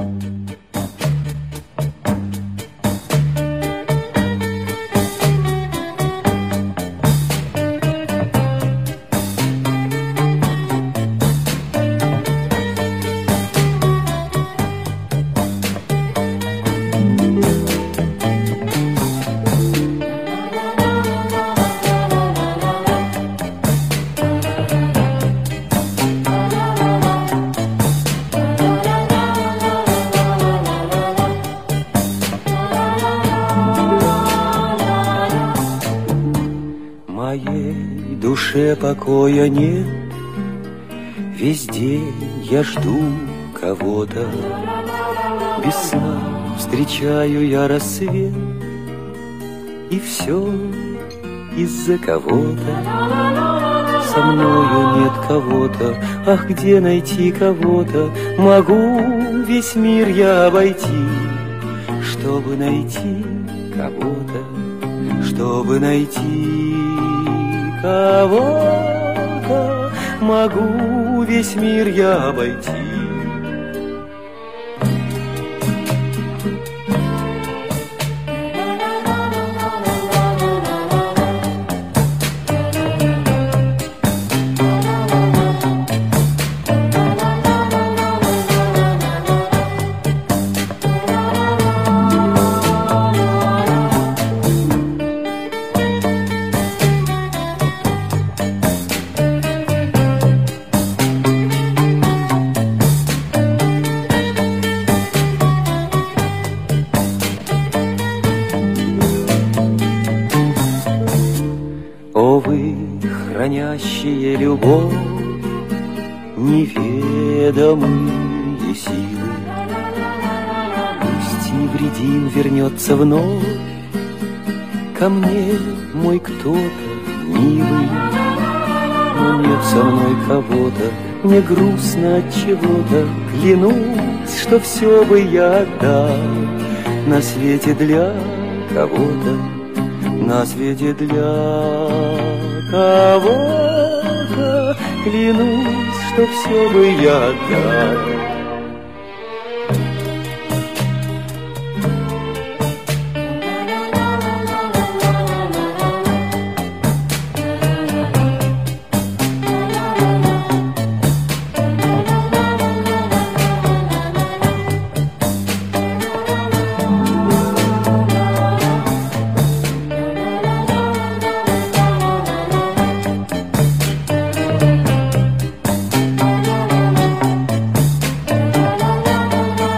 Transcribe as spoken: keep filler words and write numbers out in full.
Моей душе покоя нет, весь день я жду кого-то. Без сна встречаю я рассвет, и все из-за кого-то. Со мною нет кого-то, ах, где найти кого-то? Могу весь мир я обойти, чтобы найти кого-то, чтобы найти кого-то. Могу весь мир я обойти. О, вы, хранящие любовь, неведомые силы, пусть невредим вернется вновь ко мне мой кто-то милый. Но нет со мной кого-то, мне грустно от чего-то. Клянусь, что все бы я отдал на свете для кого-то, на свете для кого-то. Клянусь, что все бы я отдал